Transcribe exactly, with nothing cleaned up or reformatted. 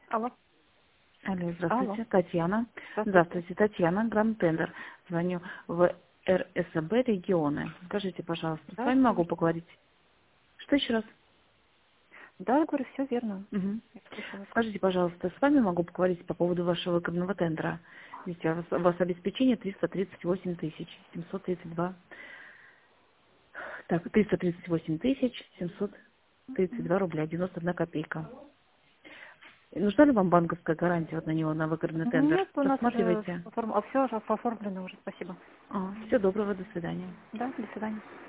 Алло. Алло, Алло. здравствуйте, Татьяна. Здравствуйте. Здравствуйте, Татьяна, Гранд Тендер. Звоню в РСБ регионы. Скажите, пожалуйста, с Да, вами могу слушаю. поговорить? Что еще раз? Да, я говорю, все верно. Мгм. Я слушаю вас. Скажите, пожалуйста, с вами могу поговорить по поводу вашего выгодного тендера? Здесь у вас, у вас обеспечение триста тридцать восемь тысяч семьсот тридцать два. Так, триста тридцать восемь тысяч семьсот тридцать два рубля девяносто одна копейка. Нужна ли вам банковская гарантия вот на него, на выгодный тендер? Нет, у нас уже Рассматриваете? оформ... а все уже оформлено уже, спасибо. Всего доброго, до свидания. Да, до свидания.